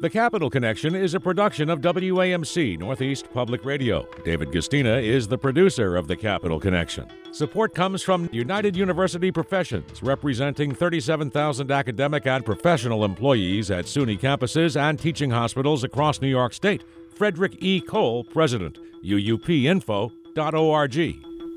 The Capital Connection is a production of WAMC Northeast Public Radio. David Gustina is the producer of The Capital Connection. Support comes from United University Professions, representing 37,000 academic and professional employees at SUNY campuses and teaching hospitals across New York State. Frederick E. Cole, President, uupinfo.org.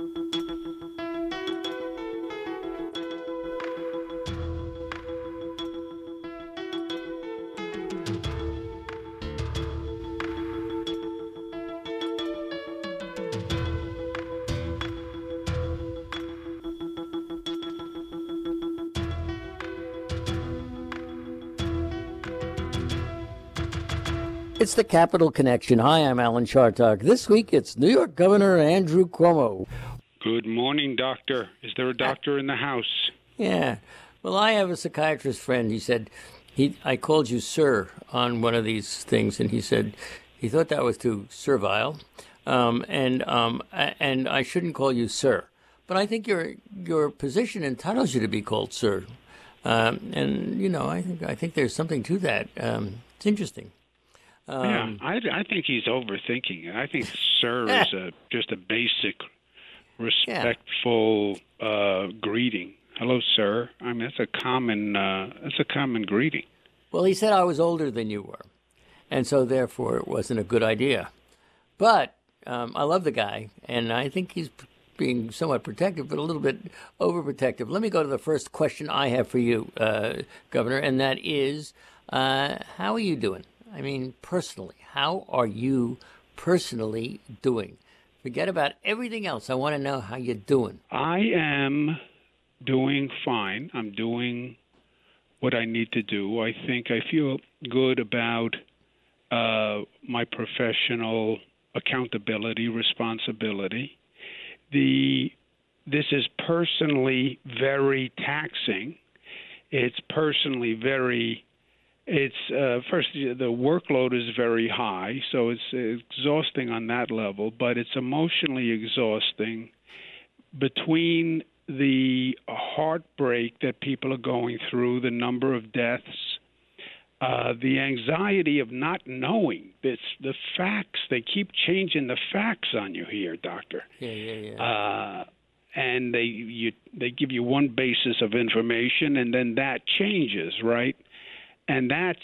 It's the Capital Connection. Hi, I'm Alan Chartock. This week, it's New York Governor Andrew Cuomo. Good morning, doctor. Is there a doctor in the house? Yeah. Well, I have a psychiatrist friend. He said, I called you sir on one of these things, and he said he thought that was too servile, and I shouldn't call you sir. But I think your position entitles you to be called sir, and you know I think there's something to that. It's interesting. I think he's overthinking it. I think sir is just a basic, respectful greeting. Hello, sir. I mean, that's a common greeting. Well, he said I was older than you were, and so therefore it wasn't a good idea. But I love the guy, and I think he's being somewhat protective, but a little bit overprotective. Let me go to the first question I have for you, Governor, and that is, how are you doing? I mean, personally, how are you personally doing? Forget about everything else. I want to know how you're doing. I am doing fine. I'm doing what I need to do. I think I feel good about my professional accountability, responsibility. This is personally very taxing. It's personally very... first, the workload is very high, so it's exhausting on that level, but it's emotionally exhausting between the heartbreak that people are going through, the number of deaths, the anxiety of not knowing. It's the facts. They keep changing the facts on you here, doctor. Yeah. And they give you one basis of information, and then that changes, right? And it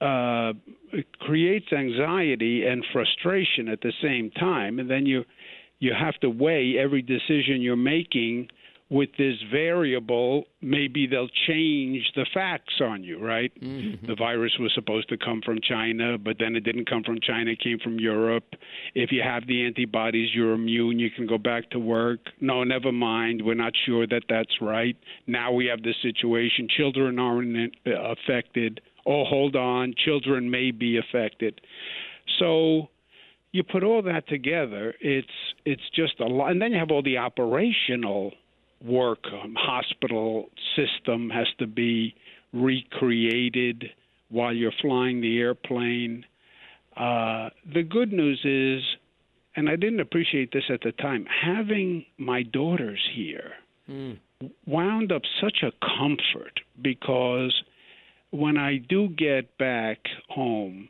creates anxiety and frustration at the same time. And then you have to weigh every decision you're making with this variable. Maybe they'll change the facts on you, right? Mm-hmm. The virus was supposed to come from China, but then it didn't come from China. It came from Europe. If you have the antibodies, you're immune. You can go back to work. No, never mind. We're not sure that that's right. Now we have this situation. Children aren't affected. Oh, hold on, children may be affected. So you put all that together, it's just a lot. And then you have all the operational work. Hospital system has to be recreated while you're flying the airplane. The good news is, and I didn't appreciate this at the time, having my daughters here wound up such a comfort, because when I do get back home,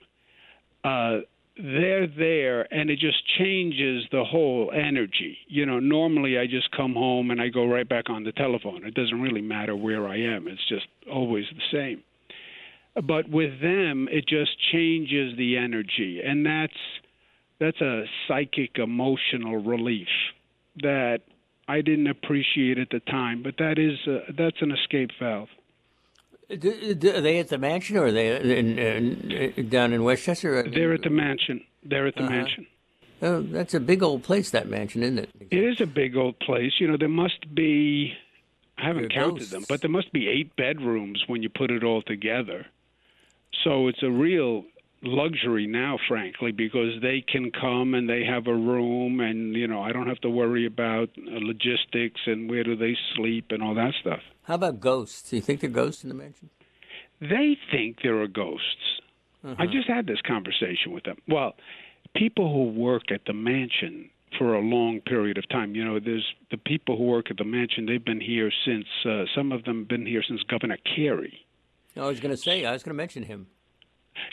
they're there, and it just changes the whole energy. You know, normally I just come home and I go right back on the telephone. It doesn't really matter where I am. It's just always the same. But with them, it just changes the energy, and that's a psychic, emotional relief that I didn't appreciate at the time. But that's an escape valve. Are they at the mansion, or are they down in Westchester? They're at the mansion. Mansion. Oh, that's a big old place, that mansion, isn't it? It is a big old place. You know, there must be, I haven't counted them, but there must be 8 bedrooms when you put it all together. So it's a real luxury now, frankly, because they can come and they have a room, and, you know, I don't have to worry about logistics and where do they sleep and all that stuff. How about ghosts? Do you think there are ghosts in the mansion? They think there are ghosts. I just had this conversation with them. Well, people who work at the mansion for a long period of time, you know, there's the people who work at the mansion, they've been here since, some of them have been here since Governor Carey. I was going to mention him.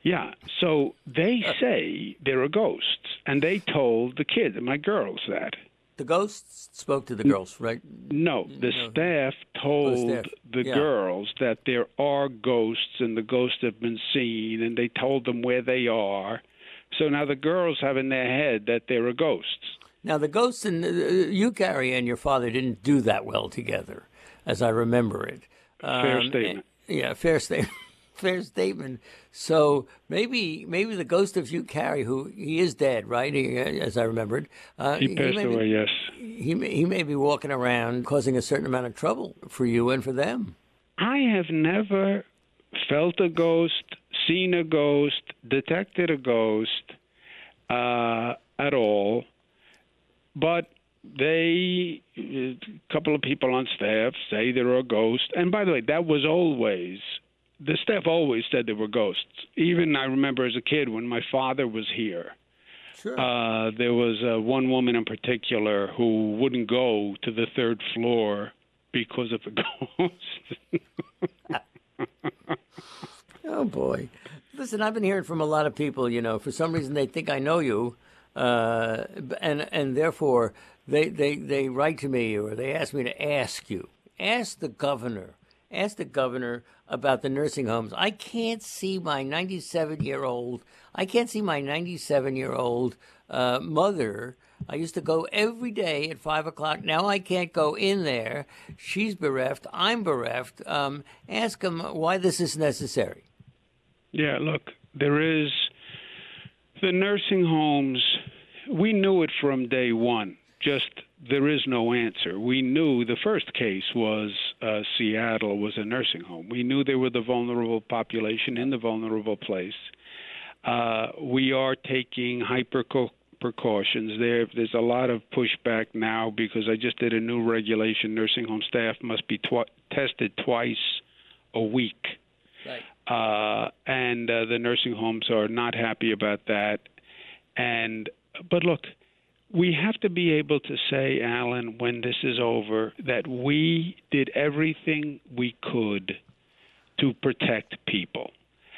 Yeah, so they say there are ghosts, and they told the kids, my girls, that. The ghosts spoke to the girls, right? No, the staff told the girls that there are ghosts, and the ghosts have been seen, and they told them where they are. So now the girls have in their head that there are ghosts. Now, the ghosts and you, Gary, and your father didn't do that well together, as I remember it. Fair statement. Fair statement. Fair statement. So maybe the ghost of Hugh Carey, who he is dead, right? As I remembered, he passed away. Yes. He may be walking around causing a certain amount of trouble for you and for them. I have never felt a ghost, seen a ghost, detected a ghost at all, but a couple of people on staff say there are ghosts. And by the way, that was always. The staff always said there were ghosts. Even I remember as a kid when my father was here, sure. There was one woman in particular who wouldn't go to the third floor because of the ghost. Oh, boy. Listen, I've been hearing from a lot of people, for some reason they think I know you, and therefore they write to me or they ask me to ask you. Ask the governor. Ask the governor about the nursing homes. I can't see my 97-year-old mother. I used to go every day at 5 o'clock. Now I can't go in there. She's bereft. I'm bereft. Ask him why this is necessary. Yeah, look, there is the nursing homes. We knew it from day one. Just there is no answer. We knew the first case was Seattle was a nursing home. We knew there were the vulnerable population in the vulnerable place. We are taking hyper precautions. There's a lot of pushback now because I just did a new regulation. Nursing home staff must be tested twice a week. Right. And the nursing homes are not happy about that. But look, we have to be able to say, Alan, when this is over, that we did everything we could to protect people.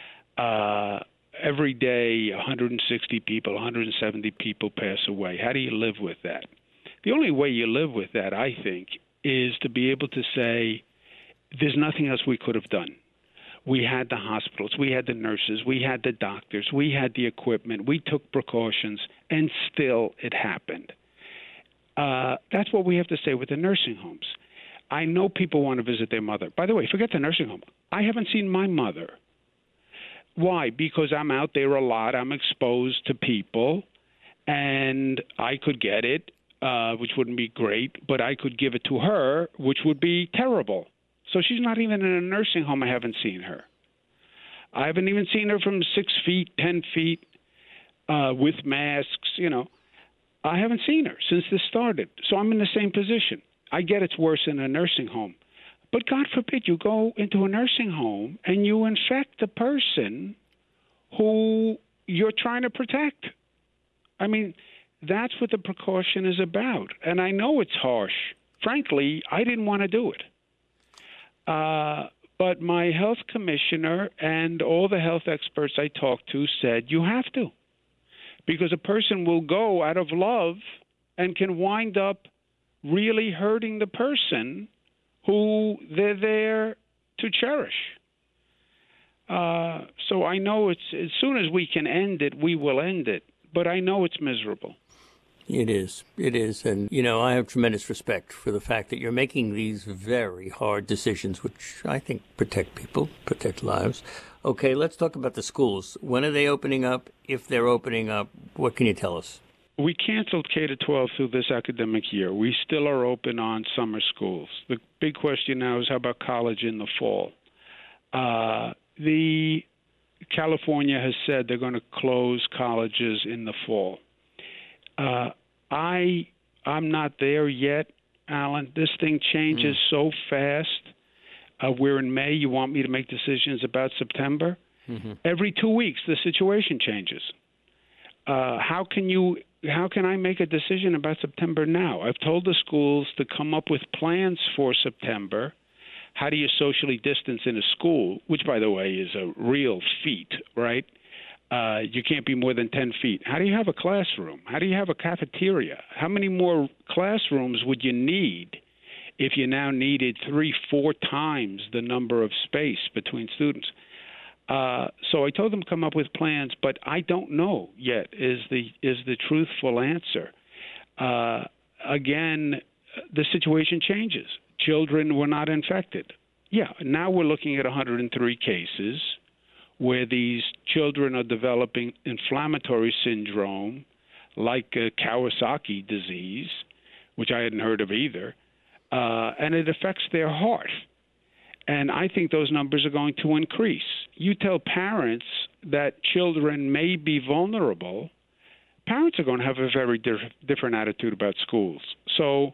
Every day, 160 people, 170 people pass away. How do you live with that? The only way you live with that, I think, is to be able to say, there's nothing else we could have done. We had the hospitals, we had the nurses, we had the doctors, we had the equipment, we took precautions, and still it happened. That's what we have to say with the nursing homes. I know people want to visit their mother. By the way, forget the nursing home. I haven't seen my mother. Why? Because I'm out there a lot. I'm exposed to people, and I could get it, which wouldn't be great, but I could give it to her, which would be terrible. So she's not even in a nursing home. I haven't seen her. I haven't even seen her from 6 feet, 10 feet, with masks, I haven't seen her since this started. So I'm in the same position. I get it's worse in a nursing home. But God forbid you go into a nursing home and you infect the person who you're trying to protect. I mean, that's what the precaution is about. And I know it's harsh. Frankly, I didn't want to do it. But my health commissioner and all the health experts I talked to said you have to, because a person will go out of love and can wind up really hurting the person who they're there to cherish. So I know it's as soon as we can end it, we will end it. But I know it's miserable. It is. And, I have tremendous respect for the fact that you're making these very hard decisions, which I think protect people, protect lives. Okay, let's talk about the schools. When are they opening up? If they're opening up, what can you tell us? We canceled K-12 through this academic year. We still are open on summer schools. The big question now is how about college in the fall? The California has said they're going to close colleges in the fall. I'm not there yet, Alan. This thing changes so fast. We're in May. You want me to make decisions about September? Mm-hmm. Every 2 weeks, the situation changes. How can I make a decision about September now? I've told the schools to come up with plans for September. How do you socially distance in a school, which, by the way, is a real feat, right? You can't be more than 10 feet. How do you have a classroom? How do you have a cafeteria? How many more classrooms would you need if you now needed 3-4 times the number of space between students? So I told them to come up with plans, but I don't know yet is the truthful answer. Again, the situation changes. Children were not infected. Yeah, now we're looking at 103 cases where these children are developing inflammatory syndrome like Kawasaki disease, which I hadn't heard of either, and it affects their heart. And I think those numbers are going to increase. You tell parents that children may be vulnerable, parents are going to have a very different attitude about schools. So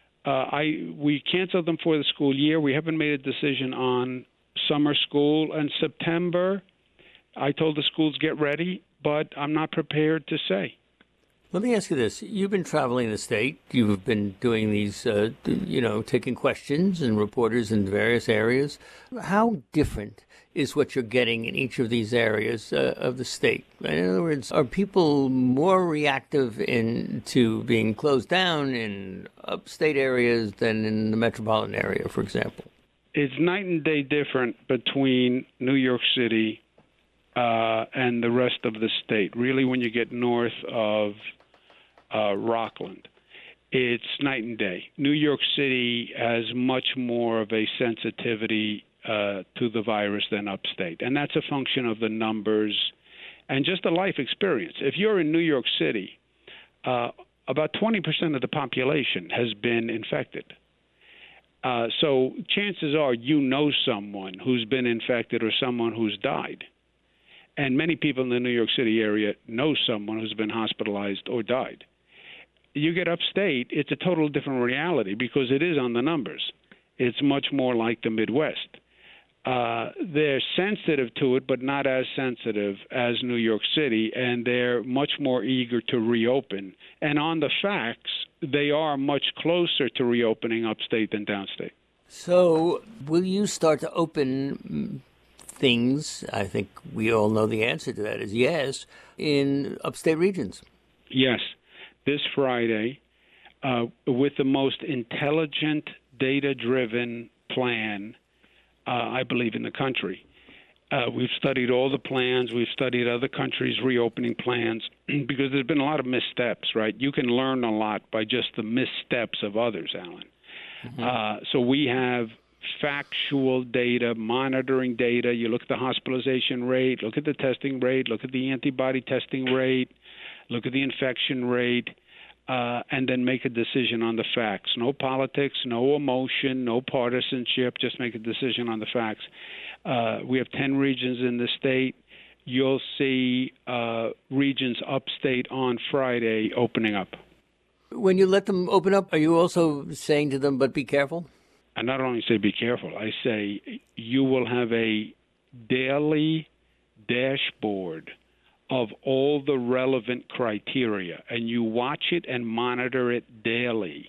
we canceled them for the school year. We haven't made a decision on summer school. And September, I told the schools get ready, but I'm not prepared to say. Let me ask you this. You've been traveling the state. You've been doing these, taking questions and reporters in various areas. How different is what you're getting in each of these areas of the state? In other words, are people more reactive to being closed down in upstate areas than in the metropolitan area, for example? It's night and day different between New York City and the rest of the state. Really, when you get north of Rockland, it's night and day. New York City has much more of a sensitivity to the virus than upstate, and that's a function of the numbers and just the life experience. If you're in New York City, about 20% of the population has been infected. So chances are you know someone who's been infected or someone who's died. And many people in the New York City area know someone who's been hospitalized or died. You get upstate, it's a total different reality because it is on the numbers. It's much more like the Midwest. They're sensitive to it, but not as sensitive as New York City, and they're much more eager to reopen. And on the facts, they are much closer to reopening upstate than downstate. So will you start to open things? I think we all know the answer to that is yes, in upstate regions. Yes. This Friday, with the most intelligent, data-driven plan, I believe, in the country. We've studied all the plans. We've studied other countries' reopening plans because there's been a lot of missteps, right? You can learn a lot by just the missteps of others, Alan. Mm-hmm. So we have factual data, monitoring data. You look at the hospitalization rate, look at the testing rate, look at the antibody testing rate, look at the infection rate, and then make a decision on the facts. No politics, no emotion, no partisanship, just make a decision on the facts. We have 10 regions in the state. You'll see regions upstate on Friday opening up. When you let them open up, are you also saying to them, but be careful? I not only say be careful, I say you will have a daily dashboard of all the relevant criteria, and you watch it and monitor it daily.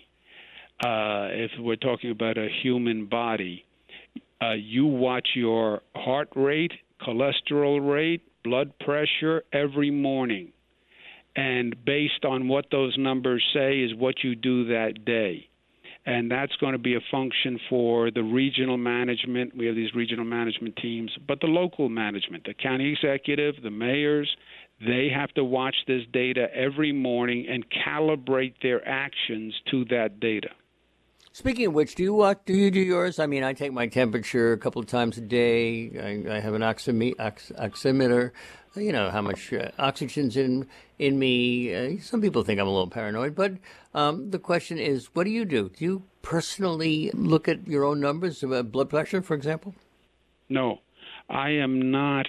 If we're talking about a human body, you watch your heart rate, cholesterol rate, blood pressure every morning. And based on what those numbers say is what you do that day. And that's going to be a function for the regional management. We have these regional management teams, but the local management, the county executive, the mayors, they have to watch this data every morning and calibrate their actions to that data. Speaking of which, do you do yours? I mean, I take my temperature a couple of times a day. I have an oximeter. You know how much oxygen's in me. Some people think I'm a little paranoid, but the question is, what do you do? Do you personally look at your own numbers, blood pressure, for example? No, I am not.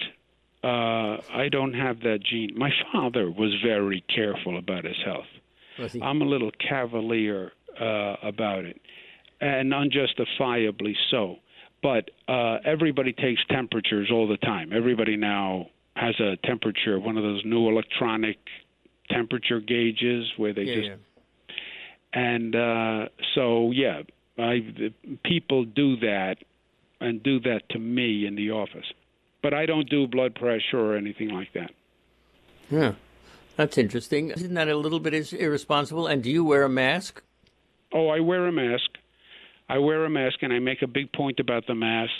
I don't have that gene. My father was very careful about his health. Was he? I'm a little cavalier about it, and unjustifiably so. But everybody takes temperatures all the time. Everybody now has a temperature, one of those new electronic temperature gauges where they just. Yeah. And people do that and do that to me in the office. But I don't do blood pressure or anything like that. Yeah, that's interesting. Isn't that a little bit irresponsible? And do you wear a mask? Oh, I wear a mask. I wear a mask, and I make a big point about the mask.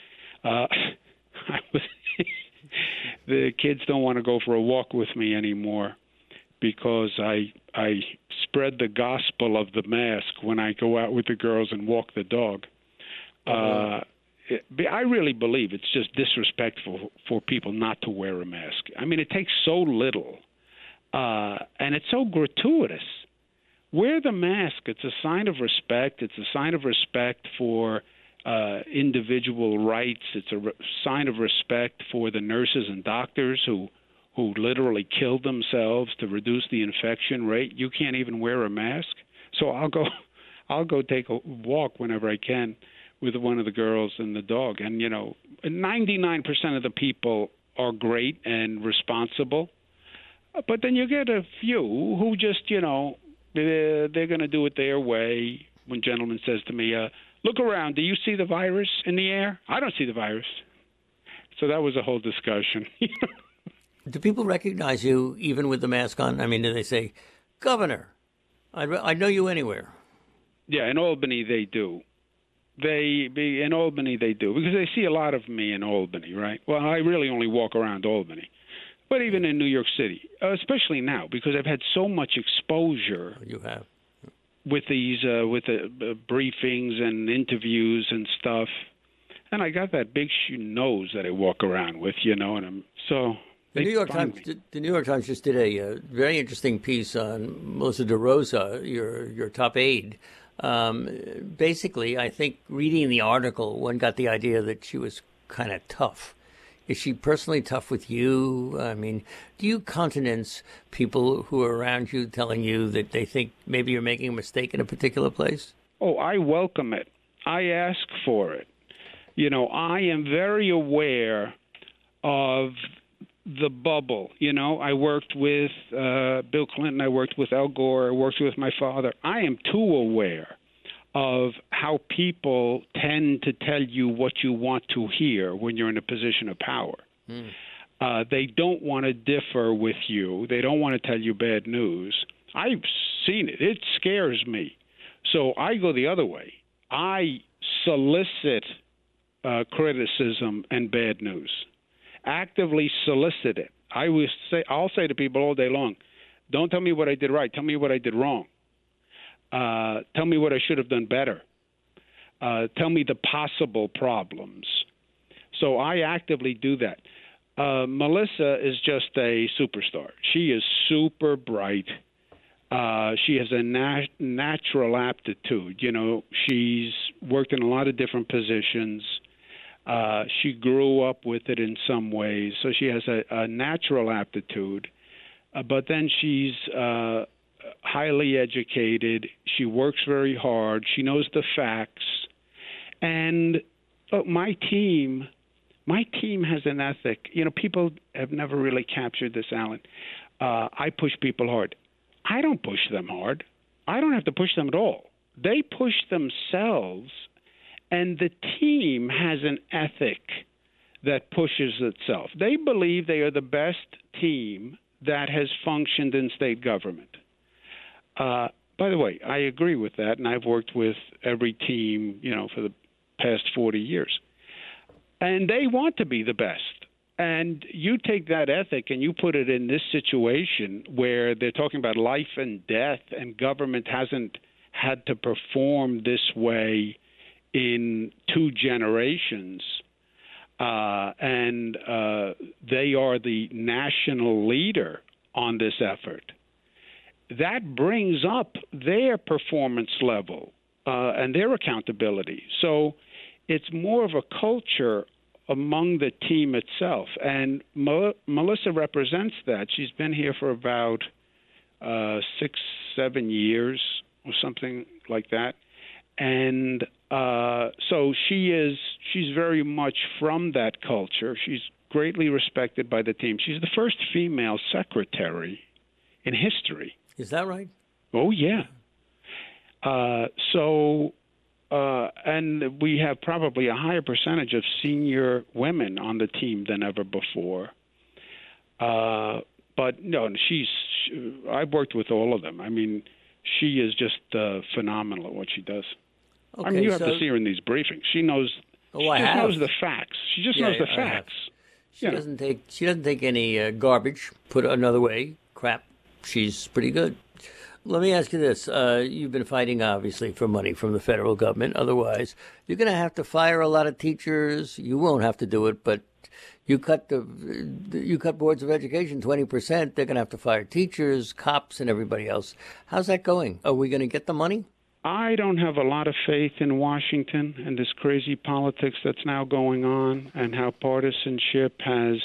The kids don't want to go for a walk with me anymore because I spread the gospel of the mask when I go out with the girls and walk the dog. I really believe it's just disrespectful for people not to wear a mask. I mean, it takes so little, and it's so gratuitous. Wear the mask. It's a sign of respect. It's a sign of respect for individual rights. It's a sign of respect for the nurses and doctors who literally killed themselves to reduce the infection rate. You can't even wear a mask. So I'll go take a walk whenever I can with one of the girls and the dog. And 99% of the people are great and responsible. But then you get a few who just, they're going to do it their way. One gentleman says to me, look around. Do you see the virus in the air? I don't see the virus. So that was a whole discussion. Do people recognize you even with the mask on? I mean, do they say, Governor, I'd know you anywhere? Yeah, in Albany they do. In Albany they do, because they see a lot of me in Albany, right? Well, I really only walk around Albany. But even in New York City, especially now, because I've had so much exposure. You have. With these, with the briefings and interviews and stuff. And I got that big nose that I walk around with, and I'm so... The New York Times just did a very interesting piece on Melissa DeRosa, your top aide. Basically, I think reading the article, one got the idea that she was kind of tough. Is she personally tough with you? I mean, do you countenance people who are around you telling you that they think maybe you're making a mistake in a particular place? Oh, I welcome it. I ask for it. I am very aware of the bubble. I worked with Bill Clinton. I worked with Al Gore. I worked with my father. I am too aware of how people tend to tell you what you want to hear when you're in a position of power. They don't want to differ with you. They don't want to tell you bad news. I've seen it. It scares me. So I go the other way. I solicit criticism and bad news. Actively solicit it. I'll say to people all day long, don't tell me what I did right. Tell me what I did wrong. Tell me what I should have done better. Tell me the possible problems. So I actively do that. Melissa is just a superstar. She is super bright. She has a natural aptitude. She's worked in a lot of different positions. She grew up with it in some ways. So she has a natural aptitude. But then she's highly educated. She works very hard. She knows the facts. And my team has an ethic. People have never really captured this, Alan. I push people hard. I don't push them hard. I don't have to push them at all. They push themselves, and the team has an ethic that pushes itself. They believe they are the best team that has functioned in state government. By the way, I agree with that, and I've worked with every team, for the past 40 years. And they want to be the best. And you take that ethic and you put it in this situation where they're talking about life and death, and government hasn't had to perform this way in 2 generations, and they are the national leader on this effort. That brings up their performance level and their accountability. So it's more of a culture among the team itself. And Melissa represents that. She's been here for about 6-7 years or something like that. And so she's very much from that culture. She's greatly respected by the team. She's the first female secretary in history. Is that right? Oh, yeah. And we have probably a higher percentage of senior women on the team than ever before. But no, I've worked with all of them. I mean, she is just phenomenal at what she does. Okay, I mean, you have to see her in these briefings. She knows. Oh, she just knows the facts. She just knows the facts. She doesn't take any garbage. Put it another way, crap. She's pretty good. Let me ask you this. You've been fighting, obviously, for money from the federal government. Otherwise, you're going to have to fire a lot of teachers. You won't have to do it, but you cut boards of education 20%. They're going to have to fire teachers, cops, and everybody else. How's that going? Are we going to get the money? I don't have a lot of faith in Washington and this crazy politics that's now going on and how partisanship has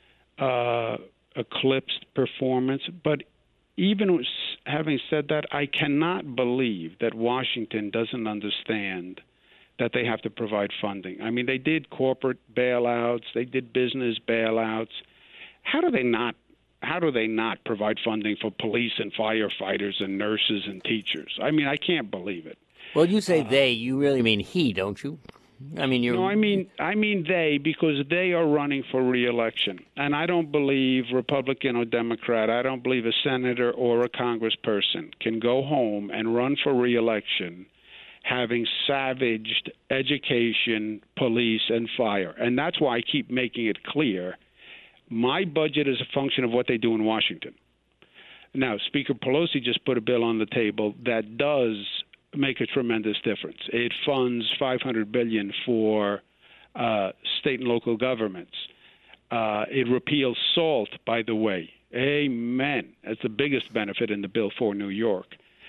eclipsed performance. But even having said that, I cannot believe that Washington doesn't understand that they have to provide funding. I mean, they did corporate bailouts, they did business bailouts. How do they not provide funding for police and firefighters and nurses and teachers? I mean, I can't believe it. Well, you say they, you really mean he, don't you? I mean, No, I mean they, because they are running for re-election. And I don't believe Republican or Democrat, I don't believe a senator or a congressperson can go home and run for re-election having savaged education, police, and fire. And that's why I keep making it clear. My budget is a function of what they do in Washington. Now, Speaker Pelosi just put a bill on the table that does make a tremendous difference. It funds $500 billion for state and local governments. It repeals SALT, by the way. Amen. That's the biggest benefit in the bill for New York.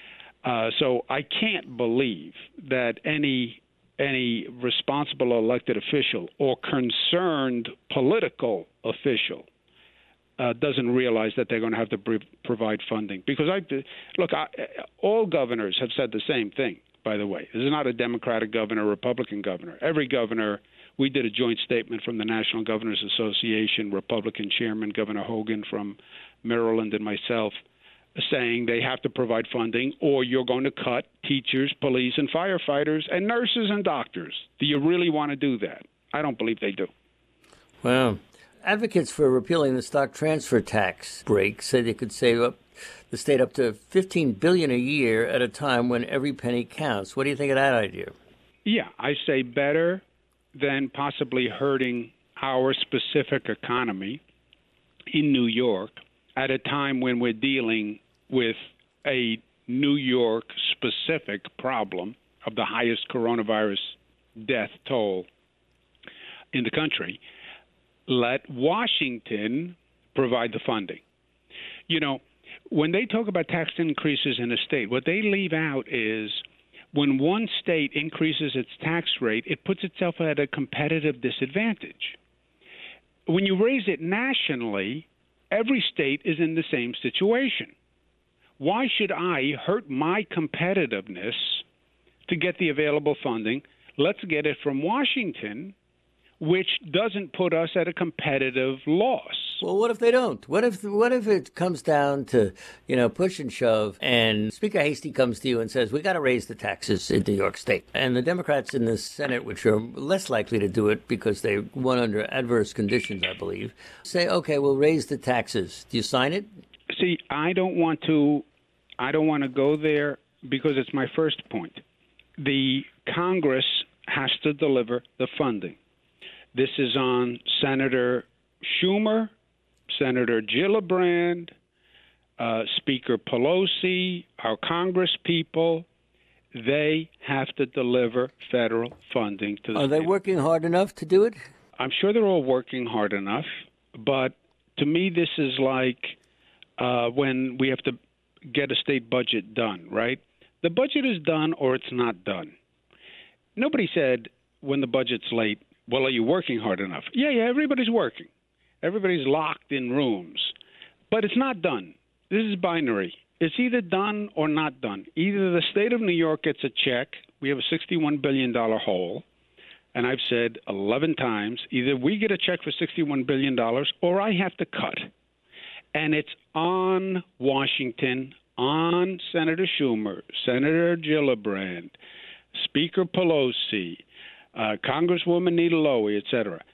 So I can't believe that any responsible elected official or concerned political official doesn't realize that they're going to have to provide funding. Because all governors have said the same thing, by the way. This is not a Democratic governor, Republican governor. Every governor, we did a joint statement from the National Governors Association, Republican Chairman Governor Hogan from Maryland and myself, saying they have to provide funding or you're going to cut teachers, police, and firefighters, and nurses and doctors. Do you really want to do that? I don't believe they do. Well, advocates for repealing the stock transfer tax break say they could save the state up to $15 billion a year at a time when every penny counts. What do you think of that idea? Yeah, I say better than possibly hurting our specific economy in New York at a time when we're dealing with a New York-specific problem of the highest coronavirus death toll in the country. Let Washington provide the funding. You know, when they talk about tax increases in a state, what they leave out is when one state increases its tax rate, it puts itself at a competitive disadvantage. When you raise it nationally, every state is in the same situation. Why should I hurt my competitiveness to get the available funding? Let's get it from Washington, which doesn't put us at a competitive loss. Well, what if they don't? What if it comes down to, push and shove, and Speaker Hastie comes to you and says, we got to raise the taxes in New York State. And the Democrats in the Senate, which are less likely to do it because they won under adverse conditions, I believe, say, okay, we'll raise the taxes. Do you sign it? See, I don't want to go there because it's my first point. The Congress has to deliver the funding. This is on Senator Schumer, Senator Gillibrand, Speaker Pelosi, our Congress people. They have to deliver federal funding to the state. Are they working hard enough to do it? I'm sure they're all working hard enough, but to me this is like when we have to get a state budget done, right? The budget is done or it's not done. Nobody said when the budget's late, well, are you working hard enough? Yeah, everybody's working. Everybody's locked in rooms. But it's not done. This is binary. It's either done or not done. Either the state of New York gets a check. We have a $61 billion hole. And I've said 11 times, either we get a check for $61 billion or I have to cut. And it's on Washington, on Senator Schumer, Senator Gillibrand, Speaker Pelosi, Congresswoman Nita Lowey, et cetera.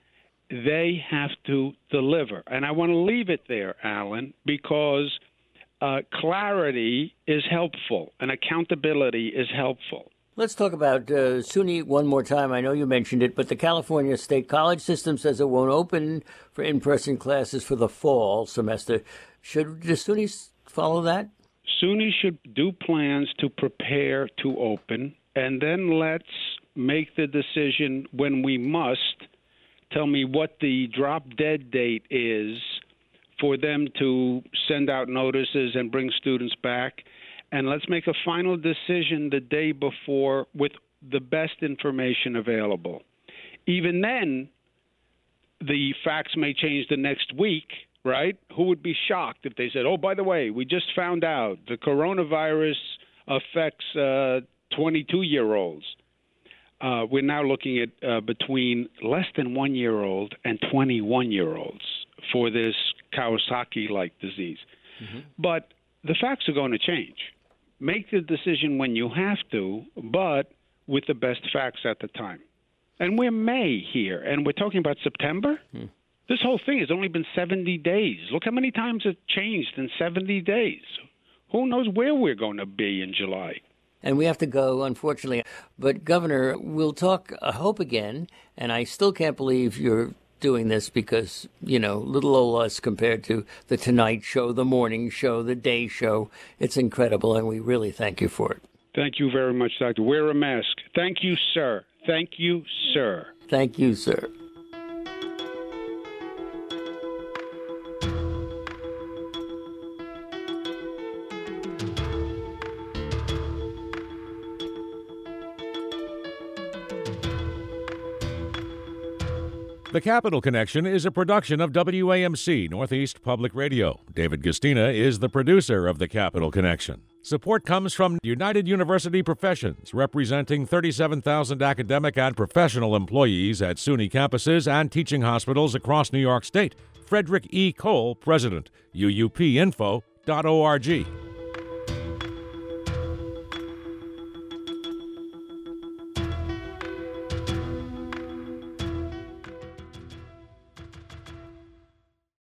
they have to deliver. And I want to leave it there, Alan, because clarity is helpful and accountability is helpful. Let's talk about SUNY one more time. I know you mentioned it, but the California State College system says it won't open for in-person classes for the fall semester. Should the SUNY follow that? SUNY should do plans to prepare to open, and then let's make the decision when we must. Tell me what the drop-dead date is for them to send out notices and bring students back. And let's make a final decision the day before with the best information available. Even then, the facts may change the next week, right? Who would be shocked if they said, oh, by the way, we just found out the coronavirus affects 22-year-olds. We're now looking at between less than 1-year-old and 21-year-olds for this Kawasaki-like disease. Mm-hmm. But the facts are going to change. Make the decision when you have to, but with the best facts at the time. And we're May here, and we're talking about September? This whole thing has only been 70 days. Look how many times it changed in 70 days. Who knows where we're going to be in July? And we have to go, unfortunately. But, Governor, we'll talk, I hope, again, and I still can't believe you're doing this because, you know, little old us compared to the Tonight Show, the Morning Show, the Day Show. It's incredible, and we really thank you for it. Thank you very much, Doctor. Wear a mask. Thank you, sir. Thank you, sir. Thank you, sir. The Capital Connection is a production of WAMC Northeast Public Radio. David Gastina is the producer of The Capital Connection. Support comes from United University Professions, representing 37,000 academic and professional employees at SUNY campuses and teaching hospitals across New York State. Frederick E. Cole, President, UUPinfo.org.